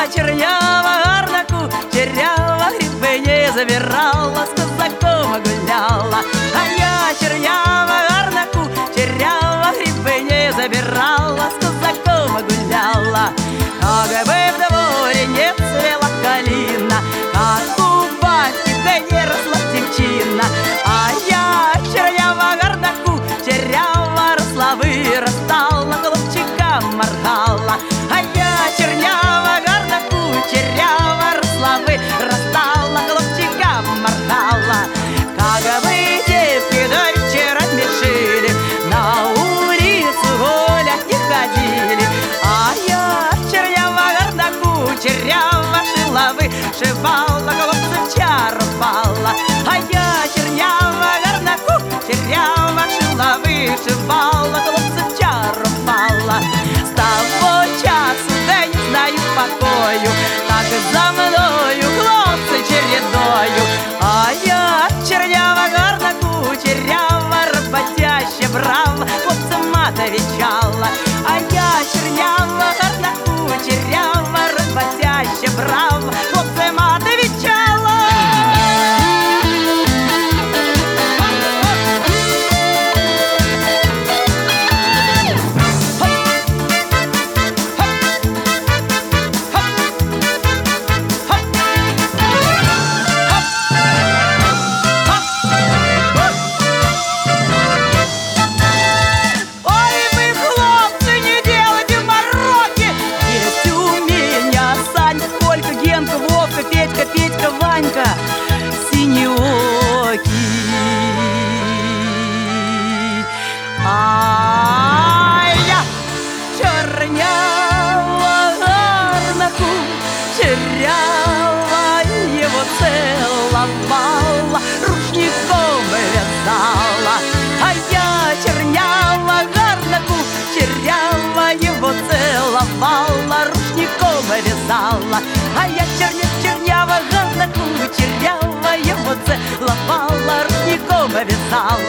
чернява гарна кучерява, гриби не забирала, с казаком гуляла. А я чернява гарна кучерява, гриби не забирала, с казаком гуляла. Как бы в дворе не цвела калина, как у батьки да не росла девчина. А я чернява гарна кучерява, росла вырастала, голубчика моргала. А я чернява гарна кучерява, росла вырастала, голубчика моргала. Как бы девки до вечера мешили, на улицу гулять не ходили. А я чернява гарна кучерява, шила вышивала, голубцев чаровала. А я чернява гарна кучерява, шила вышивала, голубцев чаровала. С того часу да не знаю покою, так за мною хлопцы чередою. А я чернява гарна кучерява, работящая браво, хлопцам мат отвечала. А я чернява гарна кучерява, работящая браво, хлопцам мат отвечала. Петька, Ванька, синеокий. А я чернява гарна кучерява, его целовала, рушником вязала. А я чернява гарна кучерява, его целовала, рушником вязала. А я чернява гарна кучерява, его целовала, рушником вязала.